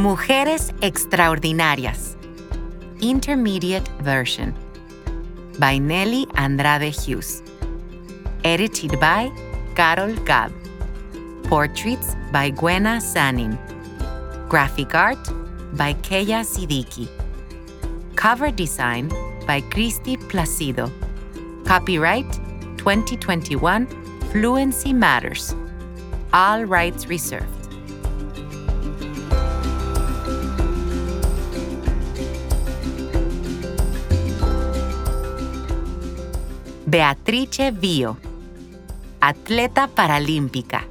Mujeres Extraordinarias, Intermediate Version, by Nelly Andrade Hughes. Edited by Carol Gab. Portraits by Gwenna Sanin. Graphic art by Keya Siddiqui. Cover design by Christy Placido. Copyright 2021 Fluency Matters. All rights reserved. Beatrice Vio, atleta paralímpica.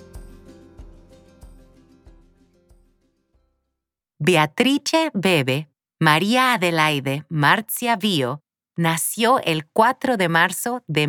Beatrice Bebe María Adelaide Marzia Vio nació el 4 de marzo de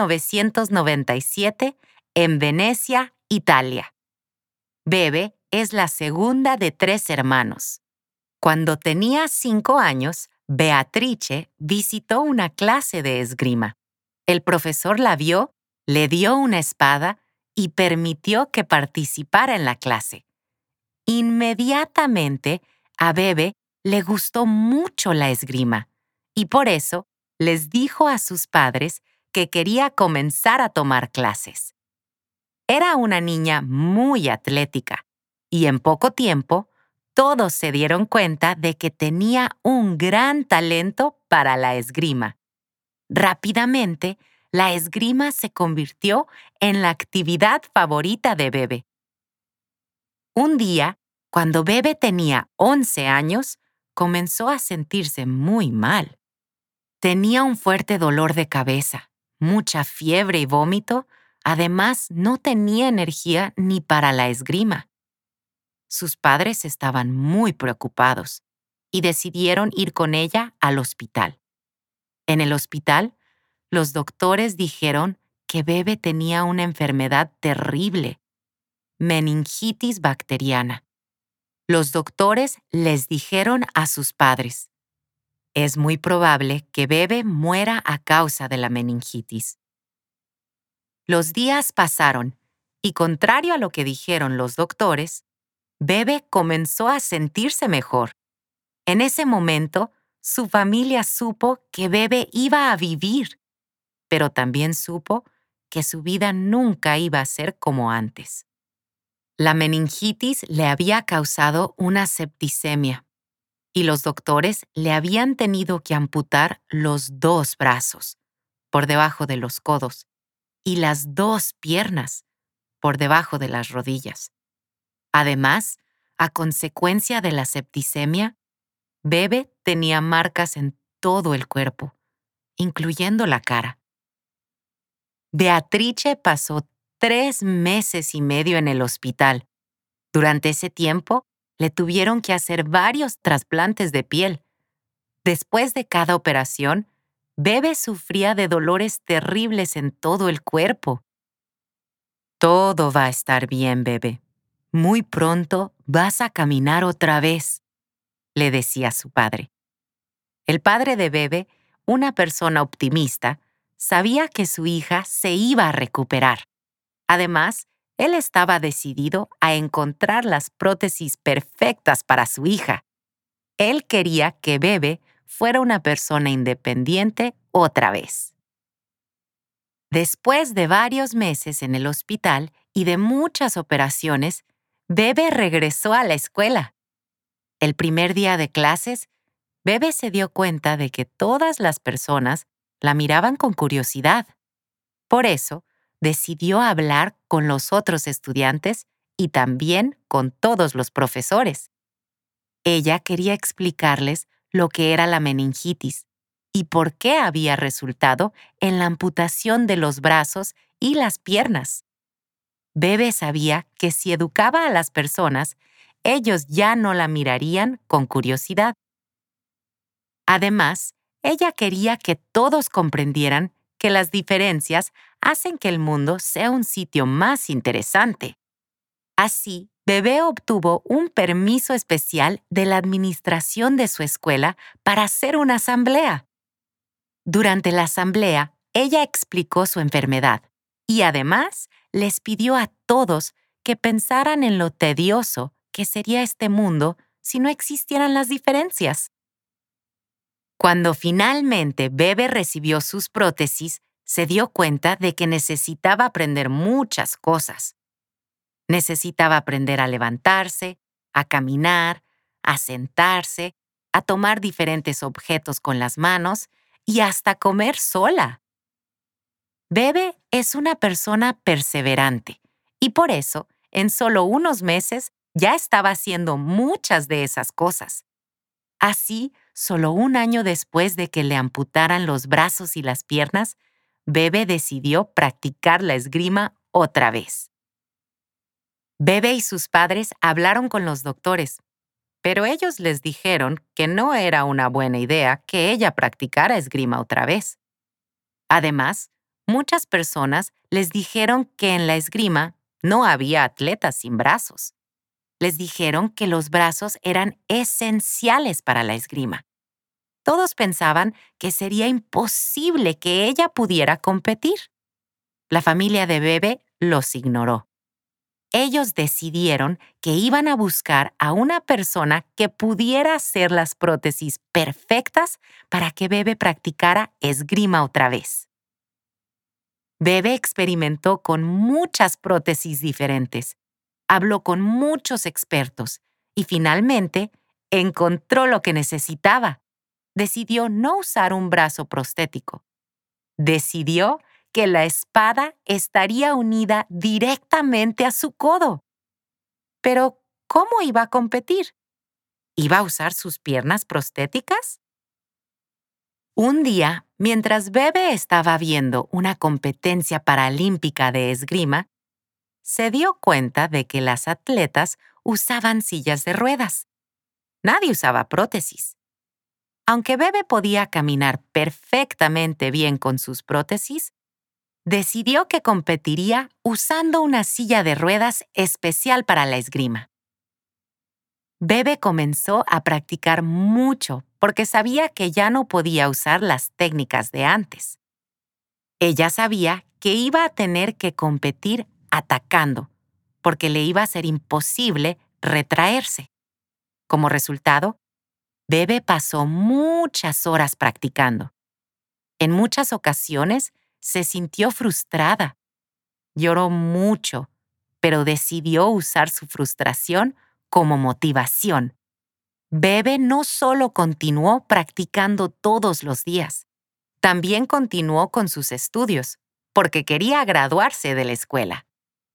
1997 en Venecia, Italia. Bebe es la segunda de 3 hermanos. Cuando tenía 5 años, Beatrice visitó una clase de esgrima. El profesor la vio, le dio una espada y permitió que participara en la clase. Inmediatamente, a Bebe le gustó mucho la esgrima y por eso les dijo a sus padres que quería comenzar a tomar clases. Era una niña muy atlética y en poco tiempo todos se dieron cuenta de que tenía un gran talento para la esgrima. Rápidamente, la esgrima se convirtió en la actividad favorita de Bebe. Un día, cuando Bebe tenía 11 años, comenzó a sentirse muy mal. Tenía un fuerte dolor de cabeza, mucha fiebre y vómito. Además, no tenía energía ni para la esgrima. Sus padres estaban muy preocupados y decidieron ir con ella al hospital. En el hospital, los doctores dijeron que Bebe tenía una enfermedad terrible, meningitis bacteriana. Los doctores les dijeron a sus padres: es muy probable que Bebe muera a causa de la meningitis. Los días pasaron y, contrario a lo que dijeron los doctores, Bebe comenzó a sentirse mejor. En ese momento, su familia supo que Bebe iba a vivir, pero también supo que su vida nunca iba a ser como antes. La meningitis le había causado una septicemia y los doctores le habían tenido que amputar los 2 brazos, por debajo de los codos, y las 2 piernas, por debajo de las rodillas. Además, a consecuencia de la septicemia, Bebe tenía marcas en todo el cuerpo, incluyendo la cara. Beatrice pasó 3 meses y medio en el hospital. Durante ese tiempo, le tuvieron que hacer varios trasplantes de piel. Después de cada operación, Bebe sufría de dolores terribles en todo el cuerpo. Todo va a estar bien, Bebe. Muy pronto vas a caminar otra vez, le decía su padre. El padre de Bebe, una persona optimista, sabía que su hija se iba a recuperar. Además, él estaba decidido a encontrar las prótesis perfectas para su hija. Él quería que Bebe fuera una persona independiente otra vez. Después de varios meses en el hospital y de muchas operaciones, Bebe regresó a la escuela. El primer día de clases, Bebe se dio cuenta de que todas las personas la miraban con curiosidad. Por eso, decidió hablar con los otros estudiantes y también con todos los profesores. Ella quería explicarles lo que era la meningitis y por qué había resultado en la amputación de los brazos y las piernas. Bebe sabía que si educaba a las personas, ellos ya no la mirarían con curiosidad. Además, ella quería que todos comprendieran que las diferencias hacen que el mundo sea un sitio más interesante. Así, Bebe obtuvo un permiso especial de la administración de su escuela para hacer una asamblea. Durante la asamblea, ella explicó su enfermedad y además les pidió a todos que pensaran en lo tedioso que sería este mundo si no existieran las diferencias? Cuando finalmente Bebe recibió sus prótesis, se dio cuenta de que necesitaba aprender muchas cosas. Necesitaba aprender a levantarse, a caminar, a sentarse, a tomar diferentes objetos con las manos y hasta comer sola. Bebe es una persona perseverante y por eso, en solo unos meses, ya estaba haciendo muchas de esas cosas. Así, solo un año después de que le amputaran los brazos y las piernas, Bebe decidió practicar la esgrima otra vez. Bebe y sus padres hablaron con los doctores, pero ellos les dijeron que no era una buena idea que ella practicara esgrima otra vez. Además, muchas personas les dijeron que en la esgrima no había atletas sin brazos. Les dijeron que los brazos eran esenciales para la esgrima. Todos pensaban que sería imposible que ella pudiera competir. La familia de Bebe los ignoró. Ellos decidieron que iban a buscar a una persona que pudiera hacer las prótesis perfectas para que Bebe practicara esgrima otra vez. Bebe experimentó con muchas prótesis diferentes, habló con muchos expertos y finalmente encontró lo que necesitaba. Decidió no usar un brazo prostético. Decidió que la espada estaría unida directamente a su codo. Pero, ¿cómo iba a competir? ¿Iba a usar sus piernas prostéticas? Un día, mientras Bebe estaba viendo una competencia paralímpica de esgrima, se dio cuenta de que las atletas usaban sillas de ruedas. Nadie usaba prótesis. Aunque Bebe podía caminar perfectamente bien con sus prótesis, decidió que competiría usando una silla de ruedas especial para la esgrima. Bebe comenzó a practicar mucho porque sabía que ya no podía usar las técnicas de antes. Ella sabía que iba a tener que competir atacando, porque le iba a ser imposible retraerse. Como resultado, Bebe pasó muchas horas practicando. En muchas ocasiones se sintió frustrada. Lloró mucho, pero decidió usar su frustración como motivación. Bebe no solo continuó practicando todos los días, también continuó con sus estudios, porque quería graduarse de la escuela.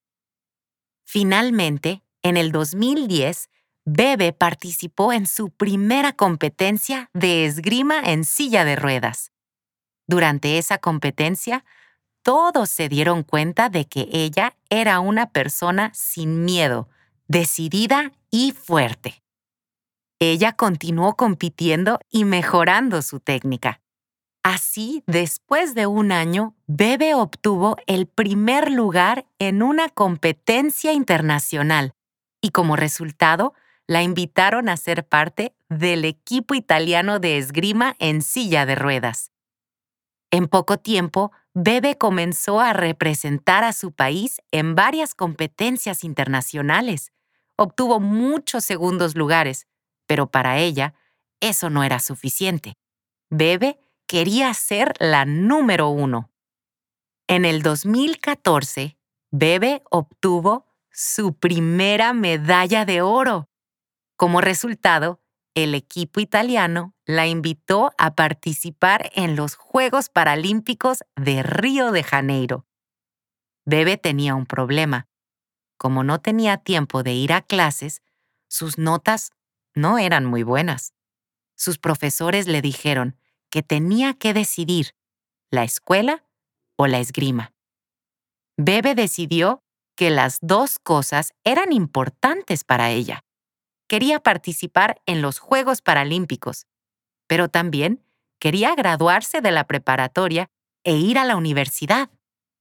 Finalmente, en el 2010, Bebe participó en su primera competencia de esgrima en silla de ruedas. Durante esa competencia, todos se dieron cuenta de que ella era una persona sin miedo, decidida y fuerte. Ella continuó compitiendo y mejorando su técnica. Así, después de un año, Bebe obtuvo el primer lugar en una competencia internacional y como resultado, la invitaron a ser parte del equipo italiano de esgrima en silla de ruedas. En poco tiempo, Bebe comenzó a representar a su país en varias competencias internacionales. Obtuvo muchos segundos lugares, pero para ella, eso no era suficiente. Bebe quería ser la número 1. En el 2014, Bebe obtuvo su primera medalla de oro. Como resultado, el equipo italiano la invitó a participar en los Juegos Paralímpicos de Río de Janeiro. Bebe tenía un problema. Como no tenía tiempo de ir a clases, sus notas no eran muy buenas. Sus profesores le dijeron que tenía que decidir la escuela o la esgrima. Bebe decidió que las dos cosas eran importantes para ella. Quería participar en los Juegos Paralímpicos, pero también quería graduarse de la preparatoria e ir a la universidad.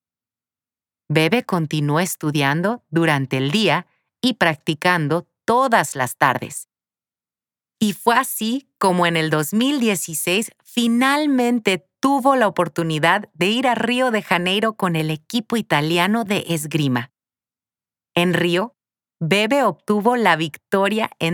Bebe continuó estudiando durante el día y practicando todas las tardes. Y fue así como en el 2016 finalmente tuvo la oportunidad de ir a Río de Janeiro con el equipo italiano de esgrima. En Río, Bebe obtuvo la victoria en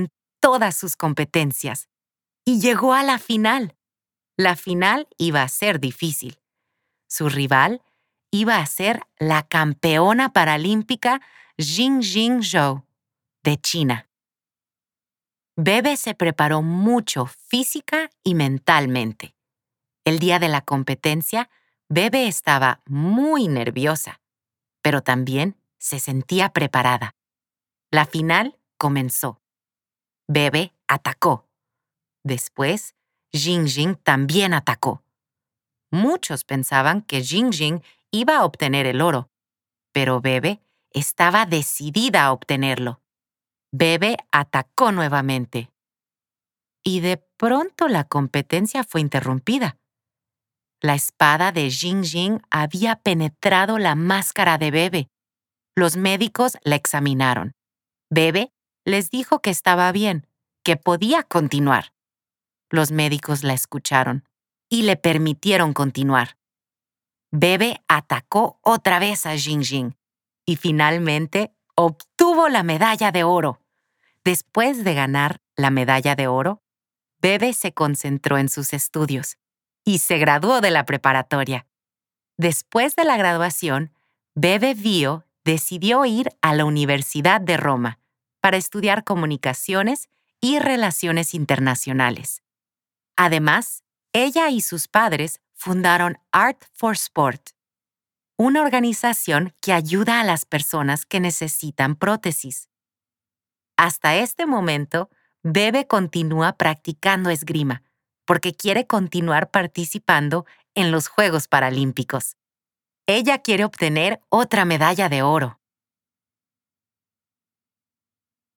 todas sus competencias y llegó a la final. La final iba a ser difícil. Su rival iba a ser la campeona paralímpica Jingjing Zhou, de China. Bebe se preparó mucho física y mentalmente. El día de la competencia, Bebe estaba muy nerviosa, pero también se sentía preparada. La final comenzó. Bebe atacó. Después, Jingjing también atacó. Muchos pensaban que Jingjing iba a obtener el oro, pero Bebe estaba decidida a obtenerlo. Bebe atacó nuevamente. Y de pronto la competencia fue interrumpida. La espada de Jingjing había penetrado la máscara de Bebe. Los médicos la examinaron. Bebe les dijo que estaba bien, que podía continuar. Los médicos la escucharon y le permitieron continuar. Bebe atacó otra vez a Jingjing y finalmente obtuvo la medalla de oro. Después de ganar la medalla de oro, Bebe se concentró en sus estudios y se graduó de la preparatoria. Después de la graduación, Bebe Vio decidió ir a la Universidad de Roma para estudiar comunicaciones y relaciones internacionales. Además, ella y sus padres fundaron Art for Sport, una organización que ayuda a las personas que necesitan prótesis. Hasta este momento, Bebe continúa practicando esgrima porque quiere continuar participando en los Juegos Paralímpicos. Ella quiere obtener otra medalla de oro.